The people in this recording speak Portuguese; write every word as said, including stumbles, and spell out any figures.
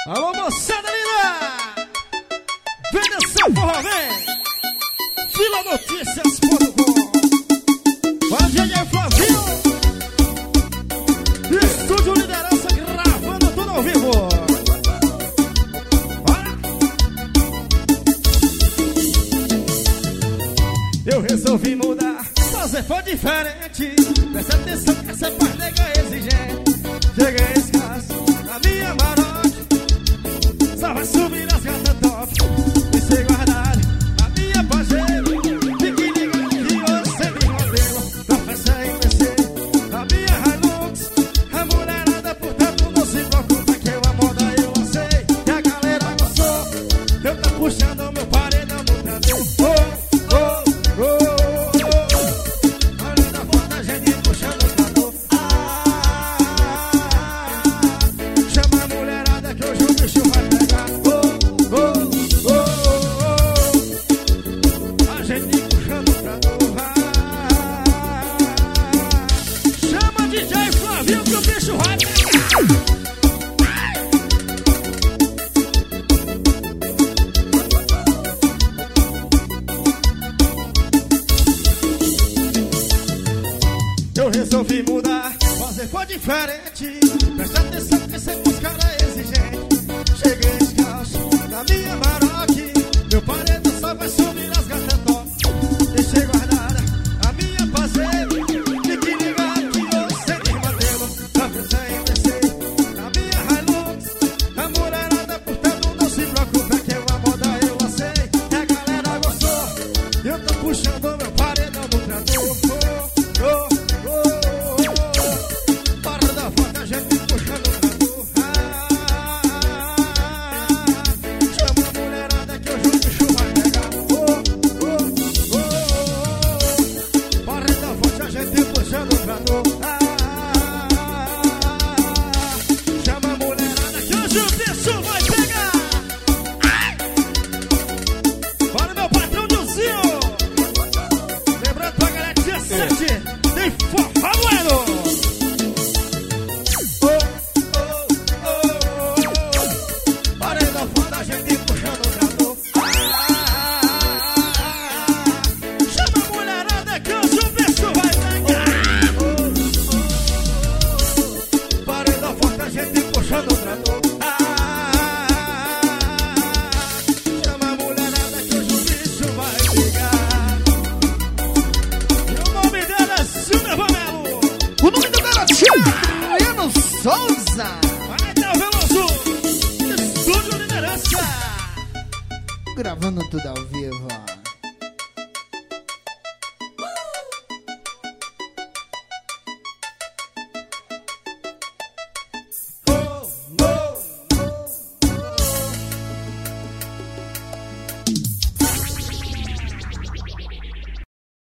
Alô, moçada linda! Vem dançar forró, vem! Vila Notícias ponto com. Com a D J Flavinho, Estúdio Liderança, gravando tudo ao vivo. Bora! Eu resolvi mudar, fazer foi diferente. Presta atenção que essa parte nega é exigente. Chega escasso na minha marote, só vai subir as gatas top e ser guardado a minha pajeira. Fique ligado que hoje sempre modelo. Professor em P C, a minha Hilux. A mulherada, portanto, não se preocupa que eu a moda eu sei. E a galera gostou. Eu tô puxando meu paredão no tradeu. Oh, oh, oh, oh. Olha na foto a gente puxando o trador. Chama a mulherada que hoje o bicho vai pegar. Oh, oh, oh, oh. A gente puxando o trador. Chama D J Flavinho que o bicho vai pegar. Eu resolvi mudar, fazer foi diferente. Presta atenção que sempre os caras é exigente. Cheguei descalço na minha maroque, meu paredão só vai subir as gatas top. Deixei guardada a minha parceira. Fique ligado que hoje sempre modelo. Professor em P C, na minha Hilux. A mulherada, portanto, não se preocupa que eu a moda eu sei. E a galera gostou. Eu tô puxando meu paredão no trador. Oh, oh. Chama a mulherada que hoje o bicho vai pegar. Bora, meu patrão Nilzinho. Lembrando pra galera dia sete tem Forró Bueno. Oh, oh, oh, oh. Paredão foda, a gente puxando o trador. Chama a mulherada que hoje o bicho vai pegar. A gente puxando o trador. Ah, chama a mulherada que hoje o bicho vai pegar. E o nome dela é Silvia Vamelo. O nome dela é Silvia Souza. Vai dar o Veloso, Estúdio Liderança, Gravando tudo ao vivo.